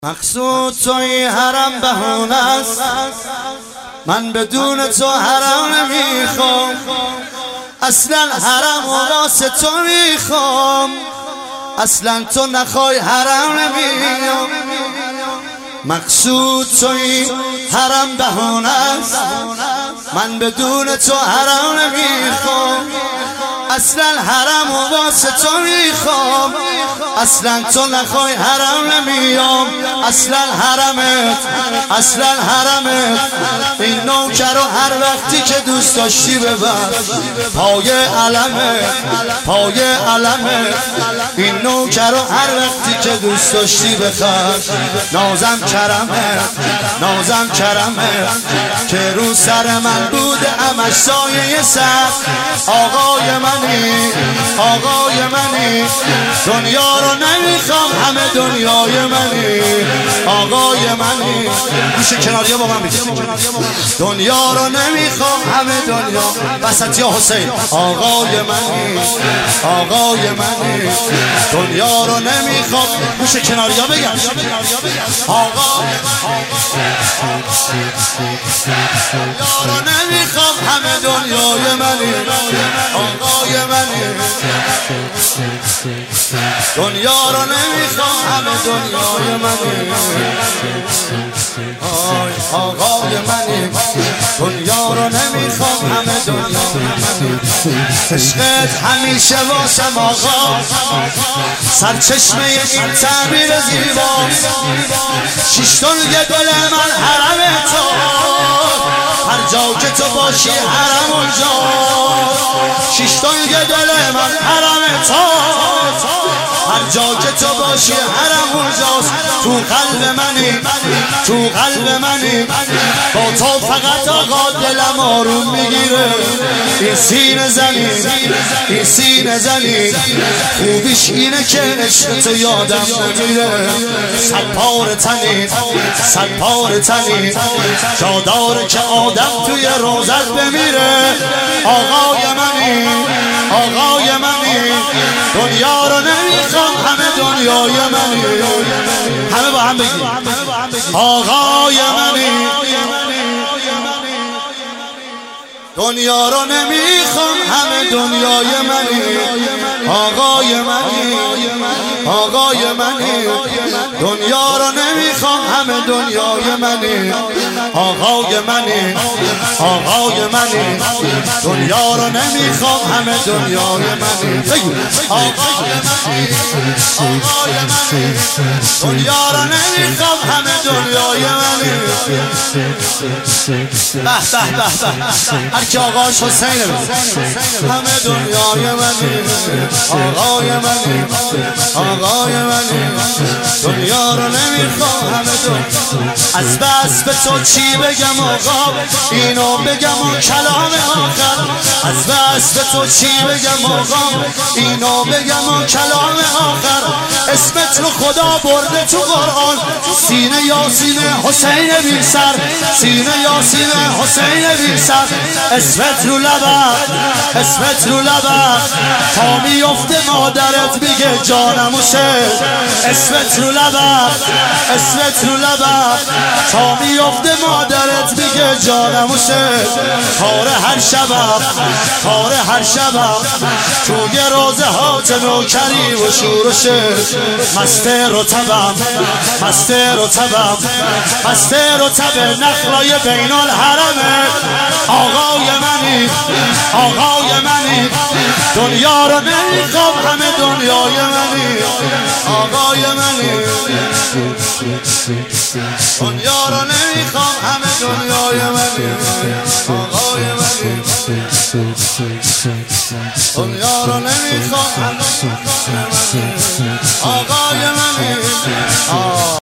مقصود توی حرم بهونه است، من بدون تو حرم نمیخوام، اصلا حرم و واسه تو میخوام، اصلا تو نخوای حرم نمیام. مقصود توی حرم بهونه است، من بدون تو حرم نمیخوام، اصلا حرم و واسه تو میخوام، اصلا تو نخوای حرم نمیام. اصلا حرمت، اصلا حرمت، این نوکر رو هر وقتی که دوست داشتی ببر پای علمت، پای علمت، این نوکر رو هر وقتی که دوست داشتی بخر. نازم کرمت، نازم کرمت، که رو سر من بوده همش سایه سر. آقای منی، آقای منی، دنیا رو نمیخوام همه دنیای منی. آقای منی، گوش کناریا با من بگید، دنیا رو نمیخوام همه دنیا. وسط یا حسین، آقای منی، آقای منی، دنیا رو نمیخوام. گوش کناریا بگم، آقا دنیا رو نمیخوام همه دنیای منی. آقای منی، دنیا رو نمیخوام همه دنیای منی. آقای منی، دنیا رو نمیخوام همه دنیای منی. عشقت همیشه واسم آقا، سرچشمه این تعبیر زیباست. شش دنیا دل من حرم تو، هر جا که تو باشی حرم اونجا. شش دنیا دل من حرم تو، هر جا که تو باشی حرم اونجاست. تو قلب منی، تو قلب منی، با تو فقط آقا دلم آروم میگیره. این سینه زنی، این سینه زنی، خوبیش اینه که عشق تو یادم نمیره. صد پار تنی، صد پار تنی، جا داره که آدم توی روزت بمیره. آقای منی، آقای منی، دنیا رو نمیخوام همه دنیای منی. همه با هم بگیم، آقای منی، دنیا رو نمیخوام همه دنیای منی. آقای منی، آقای منی، دنیا رو نمیخوام همه دنیای منی. آقای منی، آقای منی، دنیا رو نمیخوام همه دنیای منی. آقای منی، آقای منی، دنیا رو نمیخوام همه دنیای منی. به به به به، هر کی آقاش حسینه همه دنیای منی. آقای منی، آقای منی، دنیا رو نمیخوام همه دنیا. از بس به تو چی بگم آقا، اینو بگم و کلام آخر. از بس به تو چی بگم آقا، اینو بگم و کلام آخر. اسمت رو خدا برده تو قرآن، سینه یا سینه حسین بی سر، سینه یا سینه حسین بی سر. اسمت رو لبم، اسمت رو لبم، تا میفته مادرت بگه جانم حسین. اسمت رو لبم، اسمت رو لبم، تا میفته مادرت بگه جانم حسین. کار هر شبم، کار هر شبم، توی روزه هات نوکری و شورشه. مست رطبم، مست رطبم، مست رطب نخلای بین الحرمه. آقای منی، آقای منی، دنیا رو نمیخوام همه دنیای منی. آقای منی، دنیا رو نمیخوام همه دنیای منی. آقای منی، دنیا رو نمیخوام همه دنیای منی. آقای منی.